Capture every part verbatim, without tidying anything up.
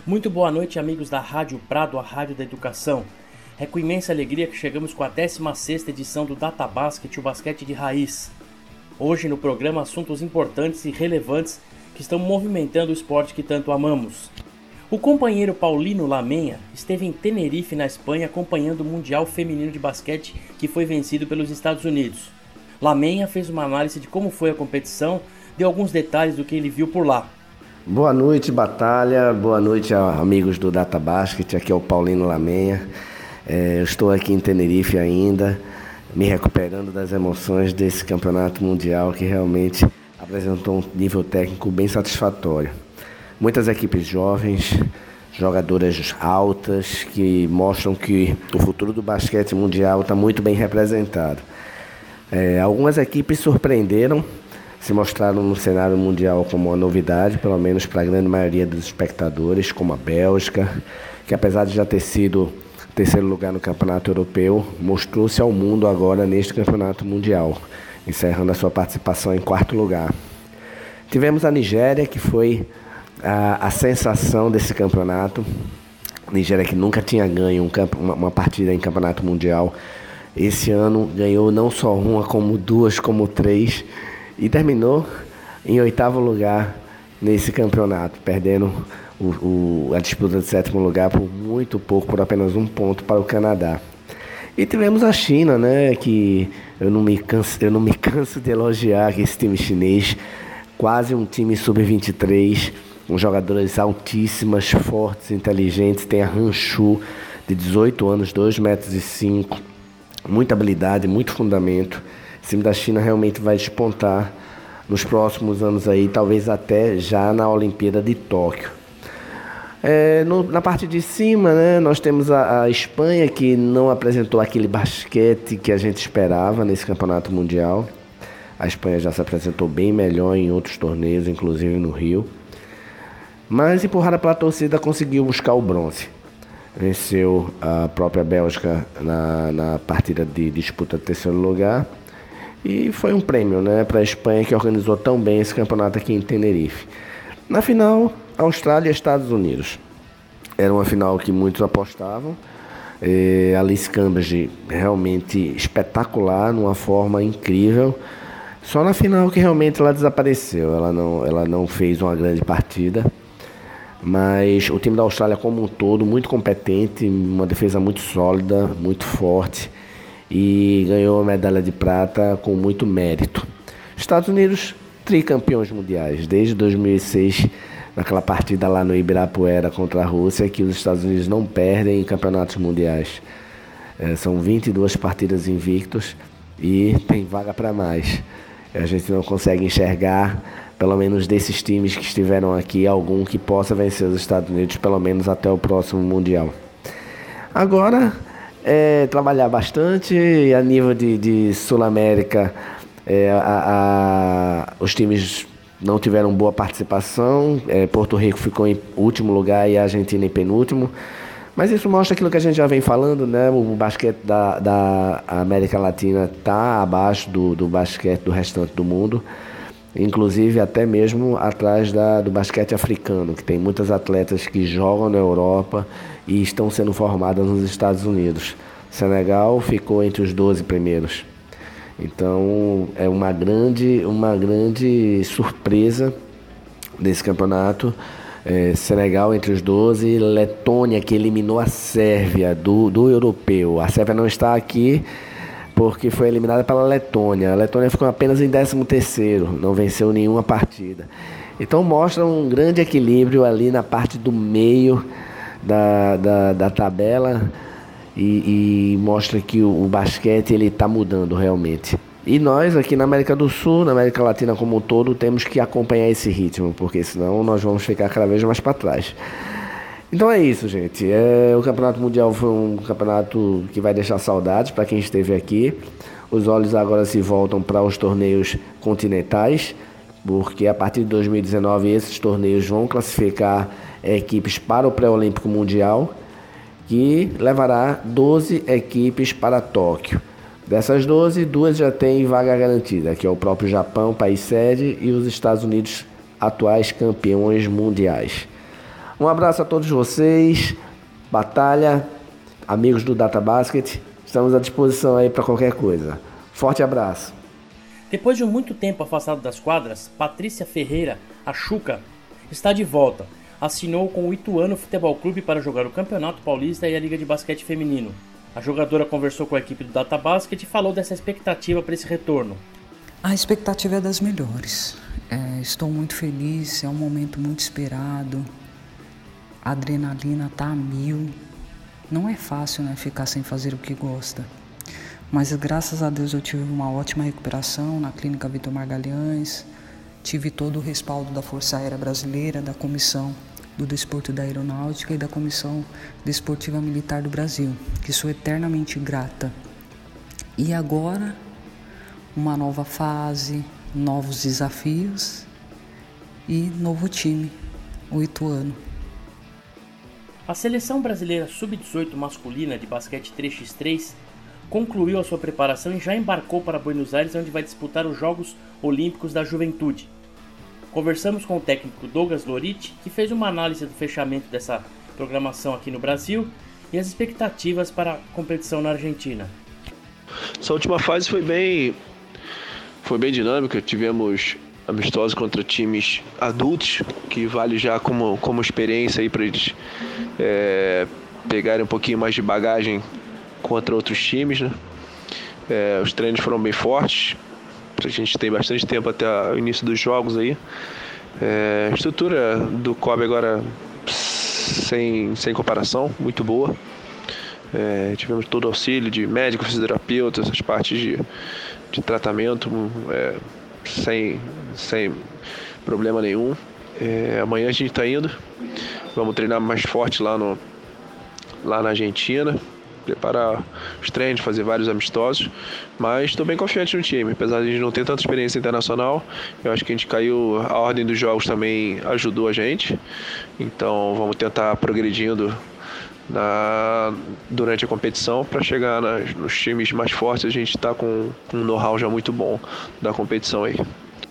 Muito boa noite, amigos da Rádio Prado, a Rádio da Educação. É com imensa alegria que chegamos com a décima sexta edição do Data Basket, o basquete de raiz. Hoje no programa, assuntos importantes e relevantes que estão movimentando o esporte que tanto amamos. O companheiro Paulino Lamenha esteve em Tenerife, na Espanha, acompanhando o Mundial Feminino de Basquete que foi vencido pelos Estados Unidos. Lamenha fez uma análise de como foi a competição, deu alguns detalhes do que ele viu por lá. Boa noite, Batalha. Boa noite, amigos do Data Basket. Aqui é o Paulino Lamenha. É, eu estou aqui em Tenerife ainda, me recuperando das emoções desse campeonato mundial que realmente apresentou um nível técnico bem satisfatório. Muitas equipes jovens, jogadoras altas, que mostram que o futuro do basquete mundial está muito bem representado. É, algumas equipes surpreenderam, se mostraram no cenário mundial como uma novidade, pelo menos para a grande maioria dos espectadores, como a Bélgica, que apesar de já ter sido terceiro lugar no campeonato europeu, mostrou-se ao mundo agora neste campeonato mundial, encerrando a sua participação em quarto lugar. Tivemos a Nigéria, que foi a, a sensação desse campeonato. Nigéria que nunca tinha ganho um, uma, uma partida em campeonato mundial. Esse ano ganhou não só uma, como duas, como três, e terminou em oitavo lugar nesse campeonato, perdendo o, o, a disputa de sétimo lugar por muito pouco, por apenas um ponto para o Canadá. E tivemos a China, né, que eu não me canso, eu não me canso de elogiar esse time chinês, quase um time sub vinte e três, com jogadoras altíssimas, fortes, inteligentes. Tem a Han Shu, de dezoito anos, dois metros e cinco, muita habilidade, muito fundamento. O time da China realmente vai despontar nos próximos anos aí, talvez até já na Olimpíada de Tóquio. É, no, na parte de cima, né, nós temos a, a Espanha, que não apresentou aquele basquete que a gente esperava nesse campeonato mundial. A Espanha já se apresentou bem melhor em outros torneios, inclusive no Rio. Mas, empurrada pela torcida, conseguiu buscar o bronze. Venceu a própria Bélgica na, na partida de disputa de terceiro lugar. E foi um prêmio, né, para a Espanha, que organizou tão bem esse campeonato aqui em Tenerife. Na final, Austrália e Estados Unidos. Era uma final que muitos apostavam. E a Alice Cambridge realmente espetacular, numa forma incrível. Só na final que realmente ela desapareceu. Ela não, ela não fez uma grande partida. Mas o time da Austrália como um todo, muito competente, uma defesa muito sólida, muito forte. E ganhou a medalha de prata com muito mérito. Estados Unidos, tricampeões mundiais, desde dois mil e seis, naquela partida lá no Ibirapuera contra a Rússia, que os Estados Unidos não perdem em campeonatos mundiais. É, são vinte e duas partidas invictos e tem vaga para mais. A gente não consegue enxergar, pelo menos desses times que estiveram aqui, algum que possa vencer os Estados Unidos, pelo menos até o próximo Mundial. Agora, é trabalhar bastante, e a nível de, de Sul-América, é, a, a, os times não tiveram boa participação. é, Porto Rico ficou em último lugar e a Argentina em penúltimo. Mas isso mostra aquilo que a gente já vem falando, né? O basquete da, da América Latina está abaixo do, do basquete do restante do mundo, inclusive até mesmo atrás da, do basquete africano, que tem muitas atletas que jogam na Europa e estão sendo formadas nos Estados Unidos. Senegal ficou entre os doze primeiros. Então é uma grande, uma grande surpresa desse campeonato. É, Senegal entre os doze, Letônia, que eliminou a Sérvia do, do europeu. A Sérvia não está aqui porque foi eliminada pela Letônia. A Letônia ficou apenas em décimo terceiro, não venceu nenhuma partida. Então mostra um grande equilíbrio ali na parte do meio da, da, da tabela e, e mostra que o, o basquete está mudando realmente. E nós aqui na América do Sul, na América Latina como um todo, temos que acompanhar esse ritmo, porque senão nós vamos ficar cada vez mais para trás. Então é isso, gente. É, o Campeonato Mundial foi um campeonato que vai deixar saudades para quem esteve aqui. Os olhos agora se voltam para os torneios continentais, porque a partir de dois mil e dezenove esses torneios vão classificar equipes para o Pré-Olímpico Mundial, que levará doze equipes para Tóquio. Dessas doze, duas já têm vaga garantida, que é o próprio Japão, país sede, e os Estados Unidos, atuais campeões mundiais. Um abraço a todos vocês, Batalha, amigos do Data Basket, estamos à disposição aí para qualquer coisa. Forte abraço. Depois de muito tempo afastado das quadras, Patrícia Ferreira, a Chuca, está de volta. Assinou com o Ituano Futebol Clube para jogar o Campeonato Paulista e a Liga de Basquete Feminino. A jogadora conversou com a equipe do Data Basket e falou dessa expectativa para esse retorno. A expectativa é das melhores. É, estou muito feliz, é um momento muito esperado. A adrenalina está a mil. Não é fácil, né, ficar sem fazer o que gosta. Mas graças a Deus eu tive uma ótima recuperação na Clínica Vitor Magalhães. Tive todo o respaldo da Força Aérea Brasileira, da Comissão do Desporto da Aeronáutica e da Comissão Desportiva Militar do Brasil, que sou eternamente grata. E agora, uma nova fase, novos desafios e novo time, o Ituano. A Seleção Brasileira sub dezoito masculina de basquete três por três concluiu a sua preparação e já embarcou para Buenos Aires, onde vai disputar os Jogos Olímpicos da Juventude. Conversamos com o técnico Douglas Loriti, que fez uma análise do fechamento dessa programação aqui no Brasil e as expectativas para a competição na Argentina. Essa última fase foi bem, foi bem dinâmica, tivemos amistosos contra times adultos, que vale já como, como experiência para eles é, pegarem um pouquinho mais de bagagem contra outros times, né? É, os treinos foram bem fortes, a gente tem bastante tempo até o início dos jogos aí. É, a estrutura do C O B agora sem, sem comparação, muito boa. É, tivemos todo o auxílio de médico, fisioterapeuta, essas partes de, de tratamento é, sem, sem problema nenhum. É, amanhã a gente está indo, vamos treinar mais forte lá, no, lá na Argentina, preparar os treinos, fazer vários amistosos, mas estou bem confiante no time, apesar de a gente não ter tanta experiência internacional. Eu acho que a gente caiu, a ordem dos jogos também ajudou a gente, então vamos tentar progredindo na, durante a competição para chegar nas, nos times mais fortes. A gente está com, com um know-how já muito bom da competição aí.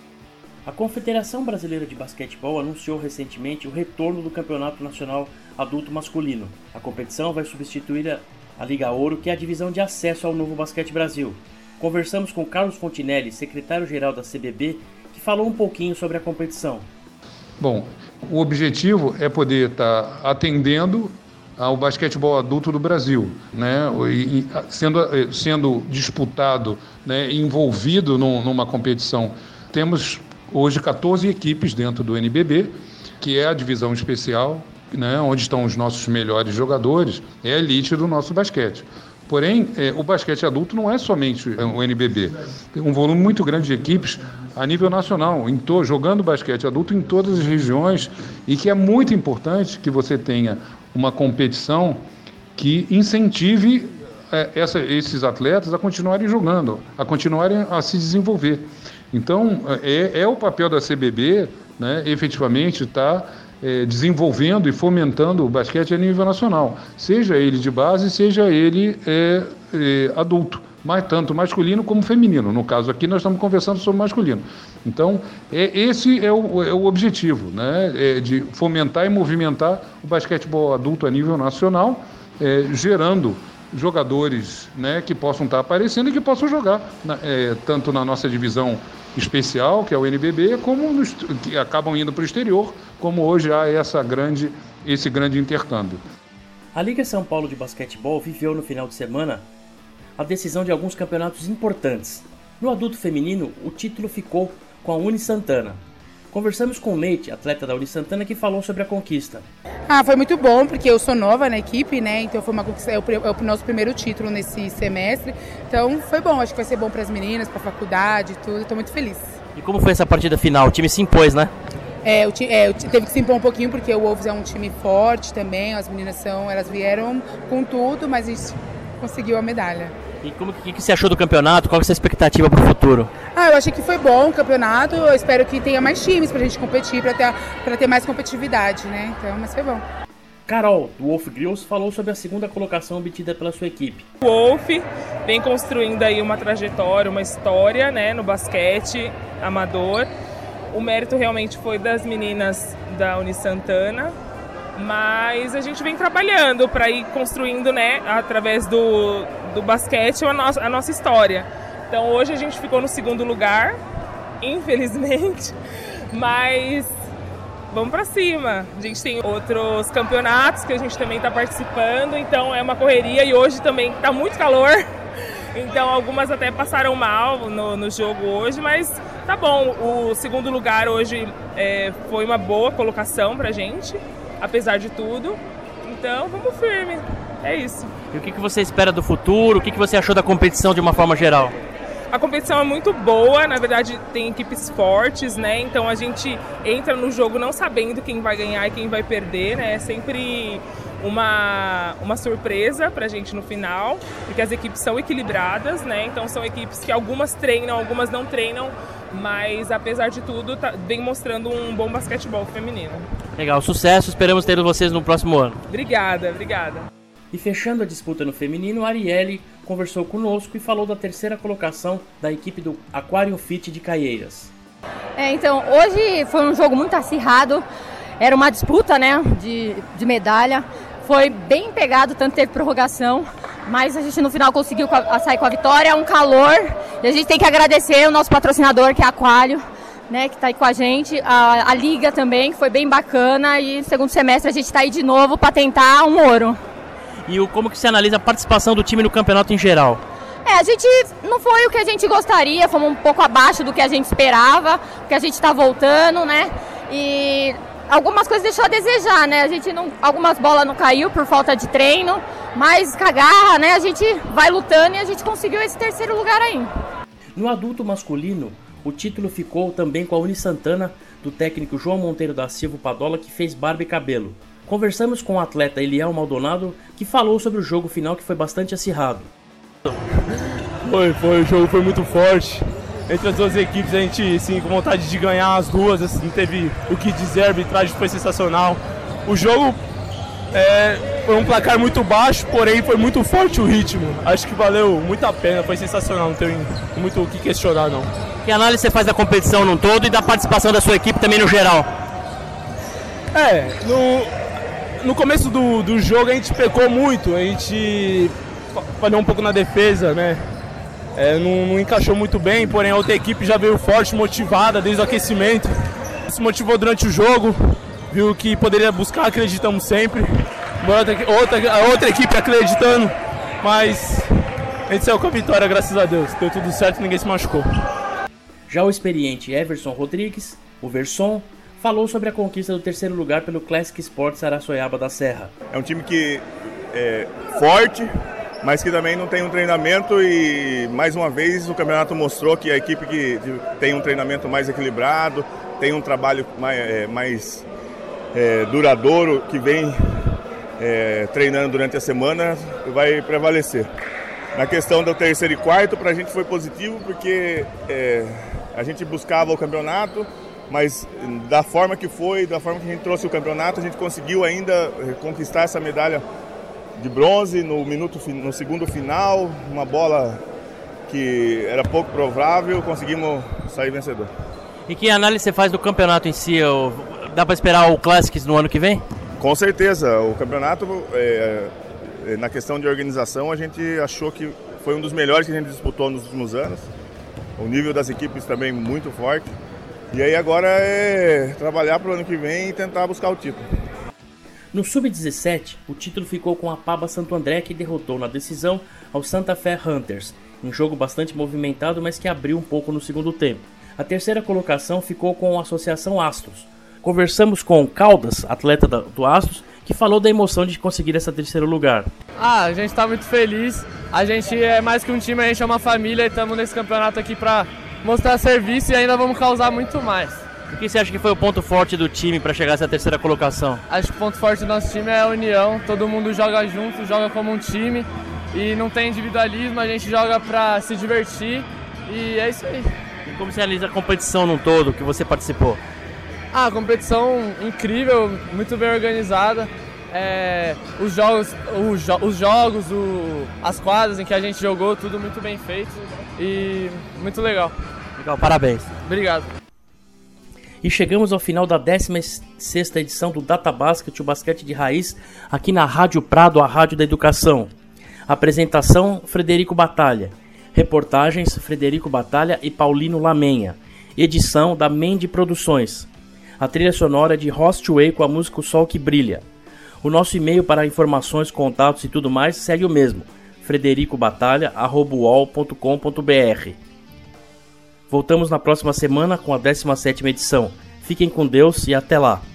A Confederação Brasileira de Basquetebol anunciou recentemente o retorno do Campeonato Nacional Adulto Masculino. A competição vai substituir a a Liga Ouro, que é a divisão de acesso ao Novo Basquete Brasil. Conversamos com Carlos Fontinelli, secretário-geral da C B B, que falou um pouquinho sobre a competição. Bom, o objetivo é poder estar atendendo ao basquetebol adulto do Brasil, né? E sendo, sendo disputado, né, envolvido num, numa competição. Temos hoje catorze equipes dentro do N B B, que é a divisão especial, né, onde estão os nossos melhores jogadores, é a elite do nosso basquete. Porém, é, o basquete adulto não é somente o N B B. Tem um volume muito grande de equipes a nível nacional, em to, jogando basquete adulto em todas as regiões, e que é muito importante que você tenha uma competição que incentive é, essa, esses atletas a continuarem jogando, a continuarem a se desenvolver. Então, é, é o papel da C B B, né, efetivamente, estar tá, É, desenvolvendo e fomentando o basquete a nível nacional, seja ele de base, seja ele é, é, adulto, mas tanto masculino como feminino. No caso aqui nós estamos conversando sobre masculino. Então, é, esse é o, é o objetivo, né? É de fomentar e movimentar o basquetebol adulto a nível nacional, é, gerando jogadores, né, que possam estar aparecendo e que possam jogar, na, é, tanto na nossa divisão especial, que é o N B B, como nos, que acabam indo para o exterior, como hoje há essa grande, esse grande intercâmbio. A Liga São Paulo de Basquetebol viveu no final de semana a decisão de alguns campeonatos importantes. No adulto feminino, o título ficou com a Uni Santana. Conversamos com o Neite, atleta da Uni Santana, que falou sobre a conquista. Ah, foi muito bom, porque eu sou nova na equipe, né? Então foi uma conquista, é o, é o nosso primeiro título nesse semestre. Então foi bom, acho que vai ser bom para as meninas, para a faculdade e tudo. Estou muito feliz. E como foi essa partida final? O time se impôs, né? É, o, é, o, teve que se impor um pouquinho, porque o Wolves é um time forte também. As meninas são, elas vieram com tudo, mas a gente conseguiu a medalha. E como que, que você achou do campeonato? Qual é a sua expectativa para o futuro? Ah, eu achei que foi bom o campeonato. Eu espero que tenha mais times para a gente competir, para ter, para ter mais competitividade, né? Então, mas foi bom. Carol, do Wolf Grills, falou sobre a segunda colocação obtida pela sua equipe. O Wolf vem construindo aí uma trajetória, uma história, né, no basquete amador. O mérito realmente foi das meninas da Uni Santana. mas a gente vem trabalhando para ir construindo, né, através do, do basquete a nossa, a nossa história. Então hoje a gente ficou no segundo lugar, infelizmente, mas vamos para cima. A gente tem outros campeonatos que a gente também está participando, então é uma correria e hoje também está muito calor. Então algumas até passaram mal no, no jogo hoje, mas tá bom. O segundo lugar hoje é, foi uma boa colocação pra gente, apesar de tudo. Então vamos firme, é isso. E o que, que você espera do futuro? O que, que você achou da competição de uma forma geral? A competição é muito boa, na verdade tem equipes fortes, né? Então a gente entra no jogo não sabendo quem vai ganhar e quem vai perder, né? É sempre uma, uma surpresa pra gente no final, porque as equipes são equilibradas, né? Então são equipes que algumas treinam, algumas não treinam, mas apesar de tudo tá, vem mostrando um bom basquetebol feminino. Legal, sucesso, esperamos ter vocês no próximo ano. Obrigada, obrigada. E fechando a disputa no feminino, a Arielle conversou conosco e falou da terceira colocação da equipe do Aquarium Fit de Caieiras. É, então, hoje foi um jogo muito acirrado, era uma disputa, né, de, de medalha, foi bem pegado, tanto teve prorrogação, mas a gente no final conseguiu sair com a vitória, é um calor, e a gente tem que agradecer o nosso patrocinador, que é a Aquário, né, que está aí com a gente, a, a Liga também, que foi bem bacana, e no segundo semestre a gente está aí de novo para tentar um ouro. E o, como que você analisa a participação do time no campeonato em geral? É, a gente não foi o que a gente gostaria, fomos um pouco abaixo do que a gente esperava, porque a gente está voltando, né? E algumas coisas deixou a desejar, né? A gente não, algumas bolas não caiu por falta de treino, mas com a garra, né? A gente vai lutando e a gente conseguiu esse terceiro lugar aí. No adulto masculino, o título ficou também com a Uni Santana, do técnico João Monteiro da Silva Padola, que fez barba e cabelo. Conversamos com o atleta Eliel Maldonado, que falou sobre o jogo final, que foi bastante acirrado. Foi, foi, o jogo foi muito forte. Entre as duas equipes a gente, assim, com vontade de ganhar as duas, assim, não teve o que dizer, a arbitragem foi sensacional. O jogo é, foi um placar muito baixo, porém foi muito forte o ritmo. Acho que valeu muito a pena, foi sensacional, não tem muito o que questionar, não. Que análise você faz da competição no todo e da participação da sua equipe também no geral? É, no... No começo do, do jogo a gente pecou muito, a gente falhou um pouco na defesa, né? É, não, não encaixou muito bem, porém a outra equipe já veio forte, motivada desde o aquecimento. Se motivou durante o jogo, viu que poderia buscar, acreditamos sempre. Outra, outra, a outra equipe acreditando, mas a gente saiu com a vitória, graças a Deus. Deu tudo certo e ninguém se machucou. Já o experiente Everson Rodrigues, o Verson, falou sobre a conquista do terceiro lugar pelo Classic Sports Araçoiaba da Serra. É um time que é forte, mas que também não tem um treinamento e, mais uma vez, o campeonato mostrou que a equipe que tem um treinamento mais equilibrado, tem um trabalho mais, é, mais é, duradouro, que vem é, treinando durante a semana, vai prevalecer. Na questão do terceiro e quarto, para a gente foi positivo, porque é, a gente buscava o campeonato, mas da forma que foi, da forma que a gente trouxe o campeonato, a gente conseguiu ainda conquistar essa medalha de bronze no, minuto, no segundo final, uma bola que era pouco provável, conseguimos sair vencedor. E que análise você faz do campeonato em si? Dá para esperar o Classics no ano que vem? Com certeza, o campeonato, é, na questão de organização, a gente achou que foi um dos melhores que a gente disputou nos últimos anos. O nível das equipes também muito forte. E aí agora é trabalhar para o ano que vem e tentar buscar o título. No sub dezessete, o título ficou com a Paba Santo André, que derrotou na decisão ao Santa Fé Hunters, um jogo bastante movimentado, mas que abriu um pouco no segundo tempo. A terceira colocação ficou com a Associação Astros. Conversamos com o Caldas, atleta do Astros, que falou da emoção de conseguir esse terceiro lugar. Ah, a gente está muito feliz, a gente é mais que um time, a gente é uma família e estamos nesse campeonato aqui para mostrar serviço e ainda vamos causar muito mais. O que você acha que foi o ponto forte do time para chegar a essa terceira colocação? Acho que o ponto forte do nosso time é a união, todo mundo joga junto, joga como um time e não tem individualismo, a gente joga para se divertir e é isso aí. E como você analisa a competição no todo que você participou? Ah, competição incrível, muito bem organizada. É, os jogos, os, jo- os jogos o, as quadras em que a gente jogou, tudo muito bem feito e muito legal. Legal, parabéns. Obrigado. E chegamos ao final da décima sexta edição do Data Basket, o basquete de raiz, aqui na Rádio Prado, a Rádio da Educação. Apresentação, Frederico Batalha. Reportagens, Frederico Batalha e Paulino Lamenha. Edição da Mendy Produções. A trilha sonora de Hostway com a música O Sol que Brilha. O nosso e-mail para informações, contatos e tudo mais segue o mesmo, frederico batalha arroba u o l ponto com ponto b r. Voltamos na próxima semana com a décima sétima edição. Fiquem com Deus e até lá!